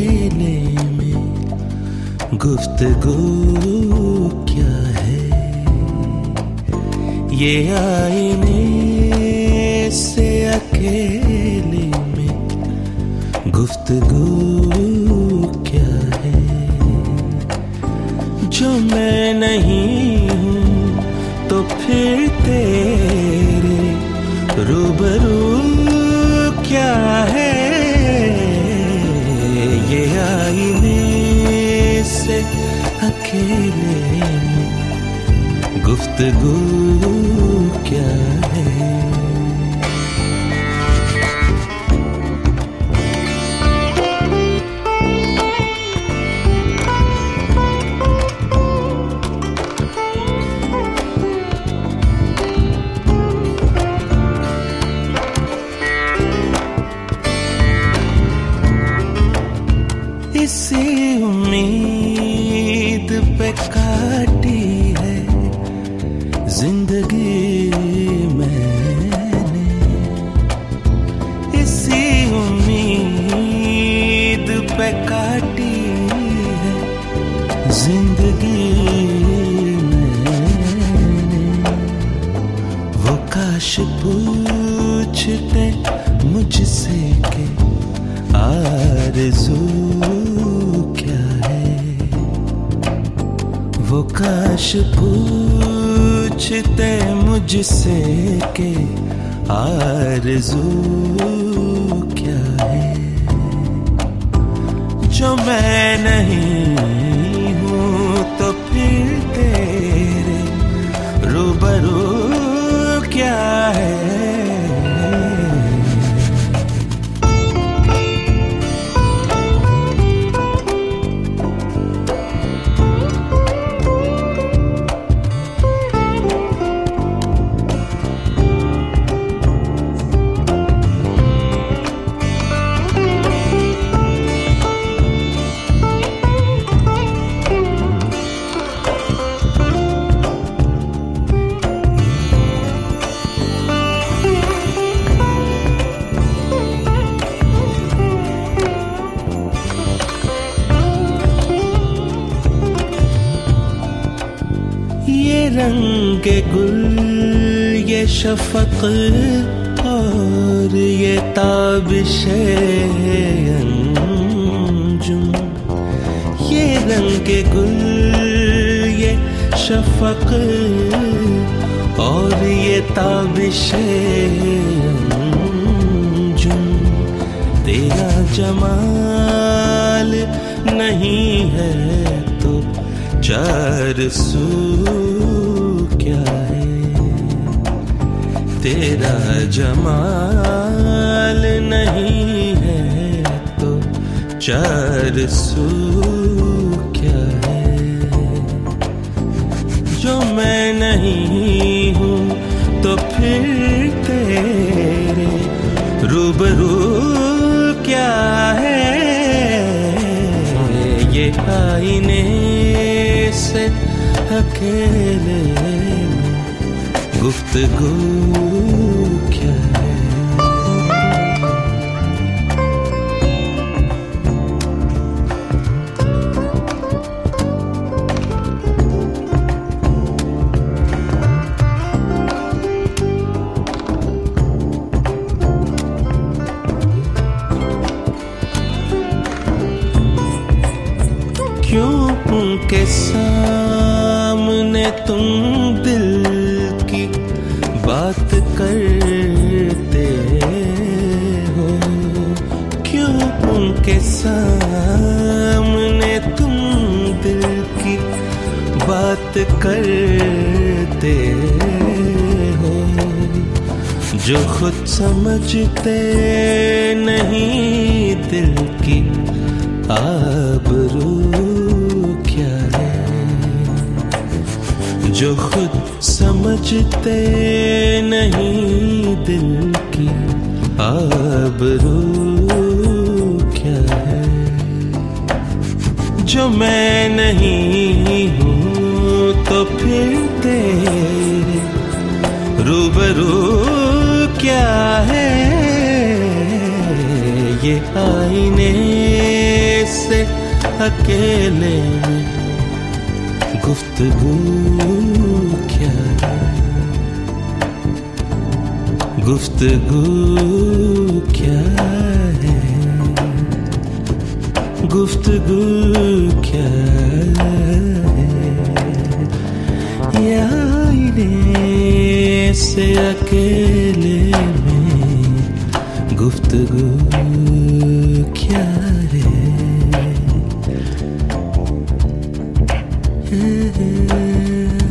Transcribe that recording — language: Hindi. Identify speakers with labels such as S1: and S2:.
S1: अकेले में गुफ्तगू क्या है, ये आईने से अकेले में गुफ्तगू क्या है। जो मैं नहीं हूँ तो फिर तेरे रूबरू क्या है, ये आईने से अकेले में गुफ्तगू क्या है। इसी उम्मीद पे काटी है जिंदगी मैंने, इसी उम्मीद पे काटी है जिंदगी मैंने। वो काश पूछते मुझसे के आरज़ू क्या है, वो काश पूछते मुझसे के आरज़ू क्या है। जो मैं नहीं हूँ तो फिर तेरे रूबरू क्या है। रंगे गुल ये शफक और ये ताबिशे अंजुम, ये रंगे गुल ये शफक और ये ताबिशे अंजुम। तेरा जमाल नहीं है तो चार सू क्या है, तेरा जमाल नहीं है तो चार सू क्या है। जो मैं नहीं हूँ तो फिर तेरे रूबरू क्या है, ये आईने से अकेले में गुफ्तगू क्या है। क्यों उनके सामने तुम दिल की बात करते हो, क्यों उनके सामने तुम दिल की बात करते हो। जो खुद समझते नहीं दिल की आबरू क्या है, जो खुद समझते नहीं दिल की आबरू क्या है। जो मैं नहीं हूँ तो फिर तेरे रूबरू क्या है, ये आईने से अकेले में गुफ्तगू क्या गुफ्तगू क्या है गुफ्तगू क्या है या आईने से अकेले में गुफ्तगू क्या है